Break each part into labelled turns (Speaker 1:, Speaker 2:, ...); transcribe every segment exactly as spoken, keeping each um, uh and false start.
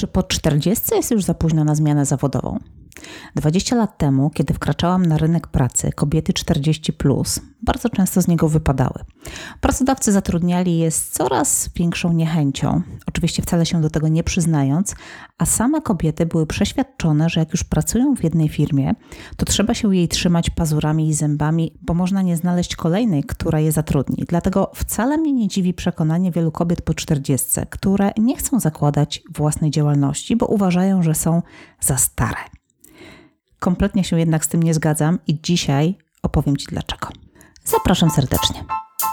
Speaker 1: Czy po czterdziestce jest już za późno na zmianę zawodową? dwadzieścia lat temu, kiedy wkraczałam na rynek pracy, kobiety czterdzieści plus bardzo często z niego wypadały. Pracodawcy zatrudniali je z coraz większą niechęcią, oczywiście wcale się do tego nie przyznając, a same kobiety były przeświadczone, że jak już pracują w jednej firmie, to trzeba się jej trzymać pazurami i zębami, bo można nie znaleźć kolejnej, która je zatrudni. Dlatego wcale mnie nie dziwi przekonanie wielu kobiet po czterdziestce, które nie chcą zakładać własnej działalności, bo uważają, że są za stare. Kompletnie się jednak z tym nie zgadzam i dzisiaj opowiem Ci dlaczego. Zapraszam serdecznie.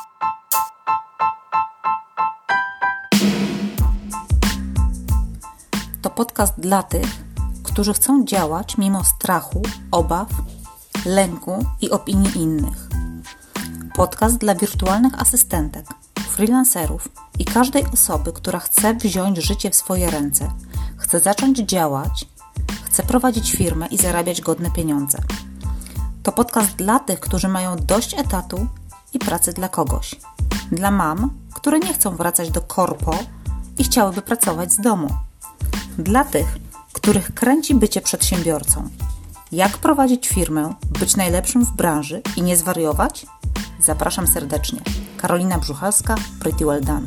Speaker 1: To podcast dla tych, którzy chcą działać mimo strachu, obaw, lęku i opinii innych. Podcast dla wirtualnych asystentek, freelancerów i każdej osoby, która chce wziąć życie w swoje ręce, chce zacząć działać, chce prowadzić firmę i zarabiać godne pieniądze. To podcast dla tych, którzy mają dość etatu i pracy dla kogoś. Dla mam, które nie chcą wracać do korpo i chciałyby pracować z domu. Dla tych, których kręci bycie przedsiębiorcą. Jak prowadzić firmę, być najlepszym w branży i nie zwariować? Zapraszam serdecznie. Karolina Brzuchalska, Pretty Well Done.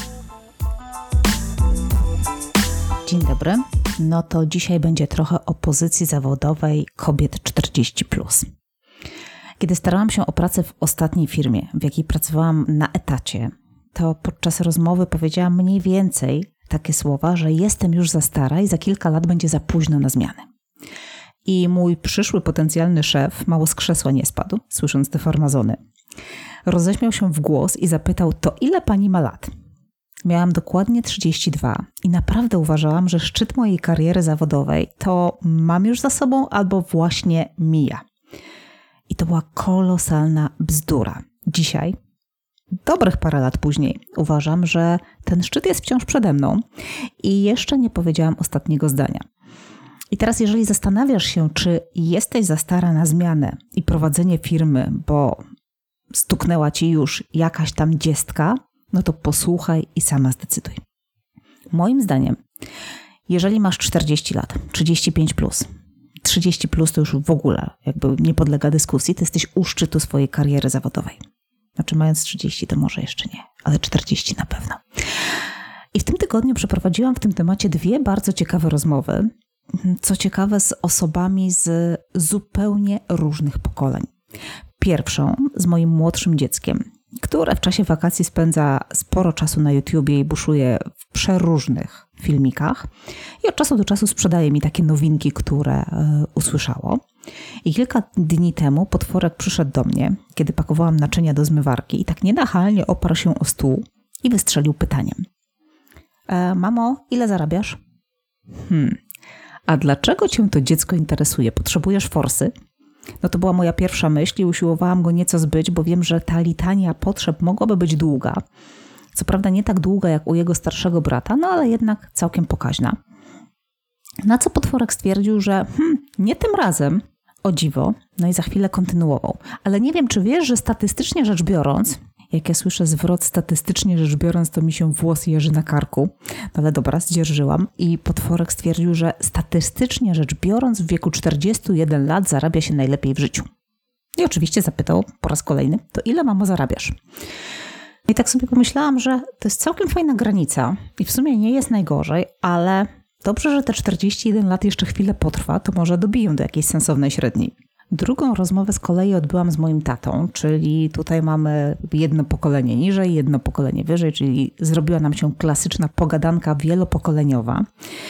Speaker 1: Dzień dobry. No to dzisiaj będzie trochę o pozycji zawodowej kobiet czterdzieści plus. Kiedy starałam się o pracę w ostatniej firmie, w jakiej pracowałam na etacie, to podczas rozmowy powiedziałam mniej więcej takie słowa, że jestem już za stara i za kilka lat będzie za późno na zmianę. I mój przyszły potencjalny szef mało z krzesła nie spadł, słysząc te farmazony. Roześmiał się w głos i zapytał, to ile pani ma lat? Miałam dokładnie trzydzieści dwa i naprawdę uważałam, że szczyt mojej kariery zawodowej to mam już za sobą albo właśnie mija. I to była kolosalna bzdura. Dzisiaj, dobrych parę lat później, uważam, że ten szczyt jest wciąż przede mną i jeszcze nie powiedziałam ostatniego zdania. I teraz jeżeli zastanawiasz się, czy jesteś za stara na zmianę i prowadzenie firmy, bo stuknęła ci już jakaś tam dziestka, no to posłuchaj i sama zdecyduj. Moim zdaniem, jeżeli masz czterdzieści lat, trzydzieści pięć plus, trzydzieści plus to już w ogóle jakby nie podlega dyskusji, ty jesteś u szczytu swojej kariery zawodowej. Znaczy mając trzydzieści to może jeszcze nie, ale czterdzieści na pewno. I w tym tygodniu przeprowadziłam w tym temacie dwie bardzo ciekawe rozmowy, co ciekawe z osobami z zupełnie różnych pokoleń. Pierwszą z moim młodszym dzieckiem, które w czasie wakacji spędza sporo czasu na YouTubie i buszuje w przeróżnych filmikach i od czasu do czasu sprzedaje mi takie nowinki, które y, usłyszało. I kilka dni temu potworek przyszedł do mnie, kiedy pakowałam naczynia do zmywarki i tak nienachalnie oparł się o stół i wystrzelił pytaniem. E, mamo, ile zarabiasz? Hmm, a dlaczego cię to dziecko interesuje? Potrzebujesz forsy? No to była moja pierwsza myśl i usiłowałam go nieco zbyć, bo wiem, że ta litania potrzeb mogłaby być długa. Co prawda nie tak długa jak u jego starszego brata, no ale jednak całkiem pokaźna. Na co potworek stwierdził, że hmm, nie tym razem, o dziwo, no i za chwilę kontynuował. Ale nie wiem, czy wiesz, że statystycznie rzecz biorąc, jak ja słyszę zwrot statystycznie rzecz biorąc, to mi się włos jeży na karku. No ale dobra, zdzierżyłam i potworek stwierdził, że statystycznie rzecz biorąc w wieku czterdziestu jeden lat zarabia się najlepiej w życiu. I oczywiście zapytał po raz kolejny, to ile mamo zarabiasz? I tak sobie pomyślałam, że to jest całkiem fajna granica i w sumie nie jest najgorzej, ale dobrze, że te czterdzieści jeden lat jeszcze chwilę potrwa, to może dobiję do jakiejś sensownej średniej. Drugą rozmowę z kolei odbyłam z moim tatą, czyli tutaj mamy jedno pokolenie niżej, jedno pokolenie wyżej, czyli zrobiła nam się klasyczna pogadanka wielopokoleniowa.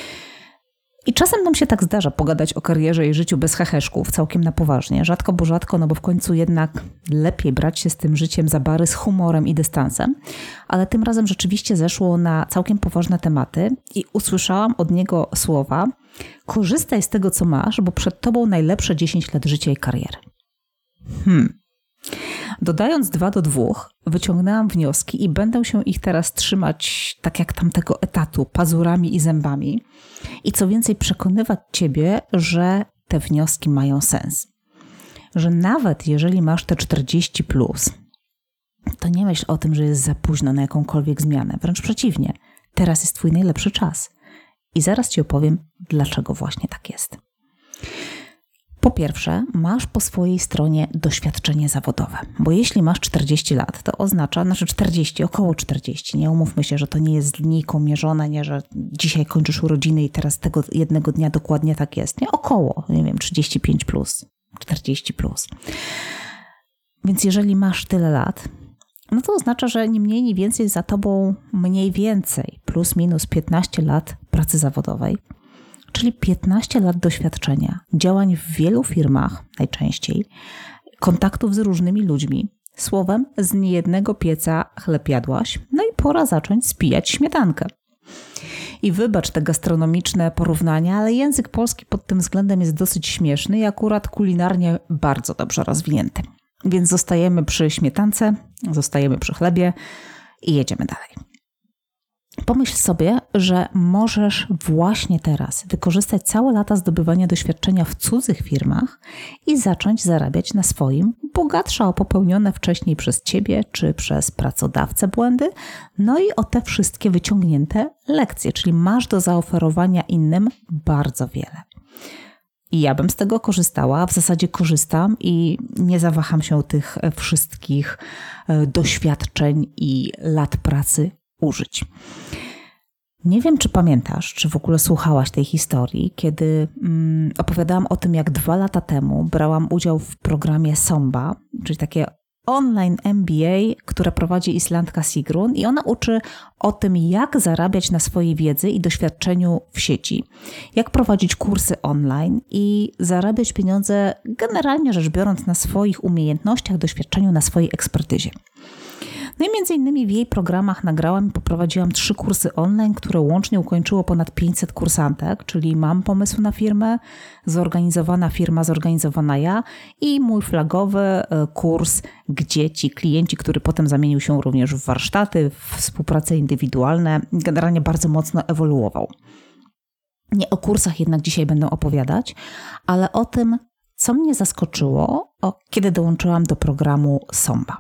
Speaker 1: I czasem nam się tak zdarza pogadać o karierze i życiu bez heheszków, całkiem na poważnie. Rzadko, bo rzadko, no bo w końcu jednak lepiej brać się z tym życiem za bary z humorem i dystansem. Ale tym razem rzeczywiście zeszło na całkiem poważne tematy i usłyszałam od niego słowa: korzystaj z tego, co masz, bo przed tobą najlepsze dziesięć lat życia i kariery. Hmm. Dodając dwa do dwóch, wyciągnęłam wnioski i będę się ich teraz trzymać tak jak tamtego etatu, pazurami i zębami. I co więcej, przekonywać ciebie, że te wnioski mają sens. Że nawet jeżeli masz te czterdzieści plus, to nie myśl o tym, że jest za późno na jakąkolwiek zmianę. Wręcz przeciwnie, teraz jest twój najlepszy czas. I zaraz Ci opowiem, dlaczego właśnie tak jest. Po pierwsze, masz po swojej stronie doświadczenie zawodowe, bo jeśli masz czterdzieści lat, to oznacza, znaczy czterdzieści, około czterdzieści, nie umówmy się, że to nie jest z linijką mierzone, nie, że dzisiaj kończysz urodziny i teraz tego jednego dnia dokładnie tak jest, nie, około, nie wiem, trzydzieści pięć plus, czterdzieści plus. Więc jeżeli masz tyle lat, no to oznacza, że nie mniej, nie więcej za tobą mniej więcej, plus minus piętnaście lat pracy zawodowej, czyli piętnaście lat doświadczenia, działań w wielu firmach najczęściej, kontaktów z różnymi ludźmi. Słowem, z niejednego pieca chleb jadłaś, no i pora zacząć spijać śmietankę. I wybacz te gastronomiczne porównania, ale język polski pod tym względem jest dosyć śmieszny i akurat kulinarnie bardzo dobrze rozwinięty. Więc zostajemy przy śmietance, zostajemy przy chlebie i jedziemy dalej. Pomyśl sobie, że możesz właśnie teraz wykorzystać całe lata zdobywania doświadczenia w cudzych firmach i zacząć zarabiać na swoim, bogatsza o popełnione wcześniej przez Ciebie czy przez pracodawcę błędy, no i o te wszystkie wyciągnięte lekcje, czyli masz do zaoferowania innym bardzo wiele. I ja bym z tego korzystała, w zasadzie korzystam i nie zawaham się tych wszystkich doświadczeń i lat pracy użyć. Nie wiem, czy pamiętasz, czy w ogóle słuchałaś tej historii, kiedy mm, opowiadałam o tym, jak dwa lata temu brałam udział w programie SOMBA, czyli takie online M B A, które prowadzi Islandka Sigrun i ona uczy o tym, jak zarabiać na swojej wiedzy i doświadczeniu w sieci, jak prowadzić kursy online i zarabiać pieniądze generalnie rzecz biorąc na swoich umiejętnościach, doświadczeniu, na swojej ekspertyzie. No i między innymi w jej programach nagrałam i poprowadziłam trzy kursy online, które łącznie ukończyło ponad pięćset kursantek, czyli mam pomysł na firmę, zorganizowana firma, zorganizowana ja i mój flagowy kurs, gdzie ci klienci, który potem zamienił się również w warsztaty, w współprace indywidualne, generalnie bardzo mocno ewoluował. Nie o kursach jednak dzisiaj będę opowiadać, ale o tym, co mnie zaskoczyło, o, kiedy dołączyłam do programu SOMBA.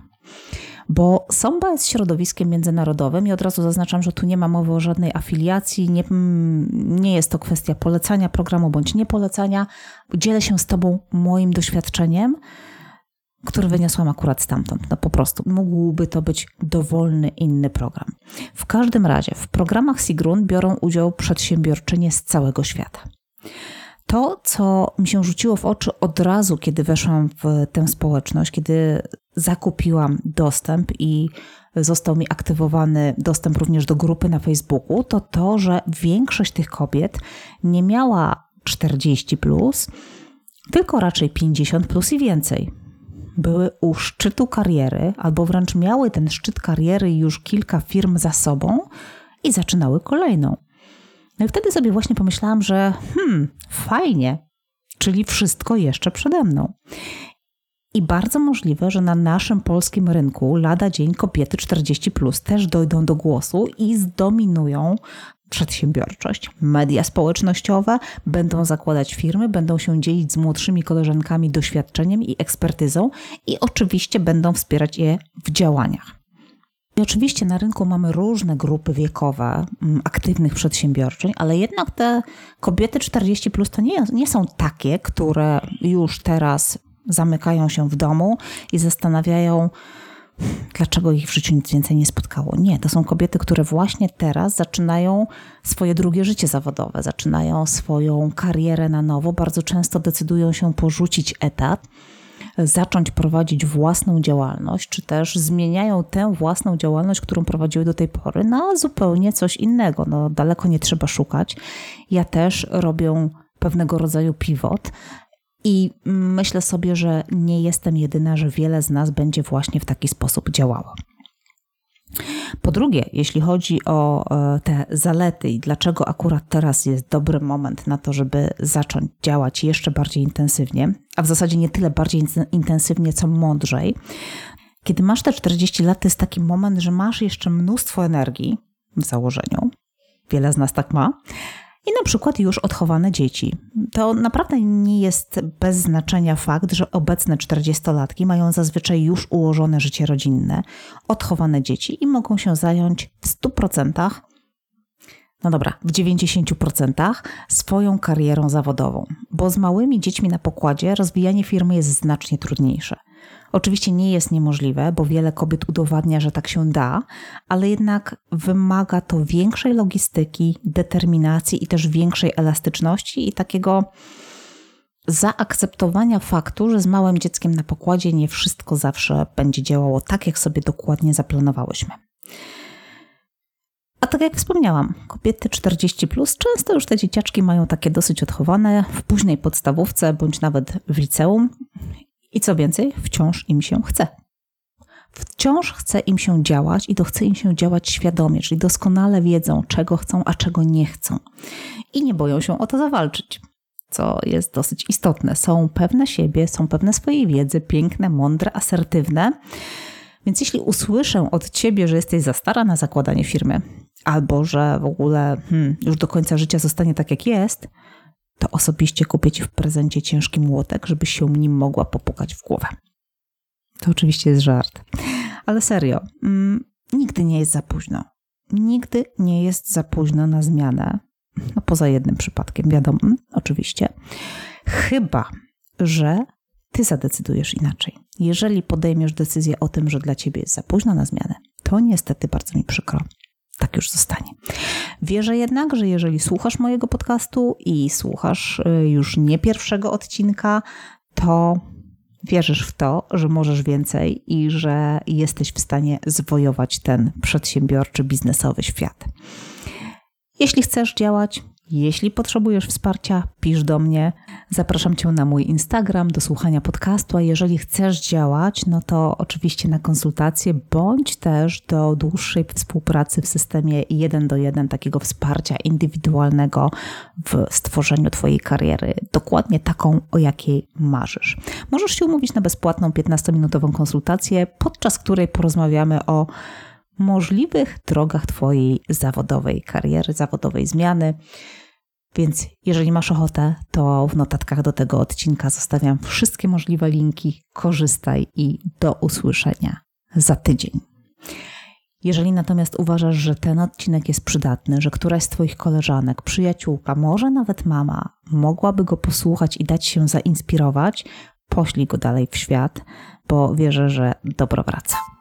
Speaker 1: Bo SOMBA jest środowiskiem międzynarodowym i od razu zaznaczam, że tu nie ma mowy o żadnej afiliacji, nie, nie jest to kwestia polecania programu bądź nie polecania. Dzielę się z Tobą moim doświadczeniem, które wyniosłam akurat stamtąd. No po prostu mógłby to być dowolny inny program. W każdym razie w programach Sigrun biorą udział przedsiębiorczynie z całego świata. To, co mi się rzuciło w oczy od razu, kiedy weszłam w tę społeczność, kiedy zakupiłam dostęp i został mi aktywowany dostęp również do grupy na Facebooku, to to, że większość tych kobiet nie miała czterdzieści plus, tylko raczej pięćdziesiąt plus i więcej. Były u szczytu kariery, albo wręcz miały ten szczyt kariery już kilka firm za sobą i zaczynały kolejną. No i wtedy sobie właśnie pomyślałam, że hmm, fajnie, czyli wszystko jeszcze przede mną. I bardzo możliwe, że na naszym polskim rynku lada dzień kobiety czterdzieści plus też dojdą do głosu i zdominują przedsiębiorczość. Media społecznościowe będą zakładać firmy, będą się dzielić z młodszymi koleżankami doświadczeniem i ekspertyzą i oczywiście będą wspierać je w działaniach. I oczywiście na rynku mamy różne grupy wiekowe aktywnych przedsiębiorczyń, ale jednak te kobiety czterdzieści plus to nie, nie są takie, które już teraz zamykają się w domu i zastanawiają, dlaczego ich w życiu nic więcej nie spotkało. Nie, to są kobiety, które właśnie teraz zaczynają swoje drugie życie zawodowe, zaczynają swoją karierę na nowo, bardzo często decydują się porzucić etat, zacząć prowadzić własną działalność, czy też zmieniają tę własną działalność, którą prowadziły do tej pory, na zupełnie coś innego. No, daleko nie trzeba szukać. Ja też robię pewnego rodzaju pivot i myślę sobie, że nie jestem jedyna, że wiele z nas będzie właśnie w taki sposób działało. Po drugie, jeśli chodzi o te zalety i dlaczego akurat teraz jest dobry moment na to, żeby zacząć działać jeszcze bardziej intensywnie, a w zasadzie nie tyle bardziej intensywnie, co mądrzej. Kiedy masz te czterdzieści lat, to jest taki moment, że masz jeszcze mnóstwo energii w założeniu. Wiele z nas tak ma. I na przykład już odchowane dzieci. To naprawdę nie jest bez znaczenia fakt, że obecne czterdziestolatki mają zazwyczaj już ułożone życie rodzinne, odchowane dzieci i mogą się zająć w stu procentach no dobra, w dziewięćdziesięciu procentach swoją karierą zawodową, bo z małymi dziećmi na pokładzie rozwijanie firmy jest znacznie trudniejsze. Oczywiście nie jest niemożliwe, bo wiele kobiet udowadnia, że tak się da, ale jednak wymaga to większej logistyki, determinacji i też większej elastyczności i takiego zaakceptowania faktu, że z małym dzieckiem na pokładzie nie wszystko zawsze będzie działało tak, jak sobie dokładnie zaplanowałyśmy. A tak jak wspomniałam, kobiety czterdzieści plus często już te dzieciaczki mają takie dosyć odchowane w późnej podstawówce bądź nawet w liceum i co więcej, wciąż im się chce. Wciąż chce im się działać i to chce im się działać świadomie, czyli doskonale wiedzą, czego chcą, a czego nie chcą. I nie boją się o to zawalczyć, co jest dosyć istotne. Są pewne siebie, są pewne swojej wiedzy, piękne, mądre, asertywne. Więc jeśli usłyszę od ciebie, że jesteś za stara na zakładanie firmy, albo że w ogóle hmm, już do końca życia zostanie tak jak jest, to osobiście kupię ci w prezencie ciężki młotek, żebyś się nim mogła popukać w głowę. To oczywiście jest żart. Ale serio, mm, nigdy nie jest za późno. Nigdy nie jest za późno na zmianę. No poza jednym przypadkiem, wiadomo, oczywiście. Chyba, że ty zadecydujesz inaczej. Jeżeli podejmiesz decyzję o tym, że dla ciebie jest za późno na zmianę, to niestety bardzo mi przykro. Tak już zostanie. Wierzę jednak, że jeżeli słuchasz mojego podcastu i słuchasz już nie pierwszego odcinka, to wierzysz w to, że możesz więcej i że jesteś w stanie zwojować ten przedsiębiorczy, biznesowy świat. Jeśli chcesz działać, jeśli potrzebujesz wsparcia, pisz do mnie. Zapraszam cię na mój Instagram do słuchania podcastu, a jeżeli chcesz działać, no to oczywiście na konsultacje, bądź też do dłuższej współpracy w systemie jeden do jeden, takiego wsparcia indywidualnego w stworzeniu twojej kariery, dokładnie taką, o jakiej marzysz. Możesz się umówić na bezpłatną piętnastominutową konsultację, podczas której porozmawiamy o możliwych drogach twojej zawodowej kariery, zawodowej zmiany. Więc jeżeli masz ochotę, to w notatkach do tego odcinka zostawiam wszystkie możliwe linki. Korzystaj i do usłyszenia za tydzień. Jeżeli natomiast uważasz, że ten odcinek jest przydatny, że któraś z twoich koleżanek, przyjaciółka, może nawet mama mogłaby go posłuchać i dać się zainspirować, poślij go dalej w świat, bo wierzę, że dobro wraca.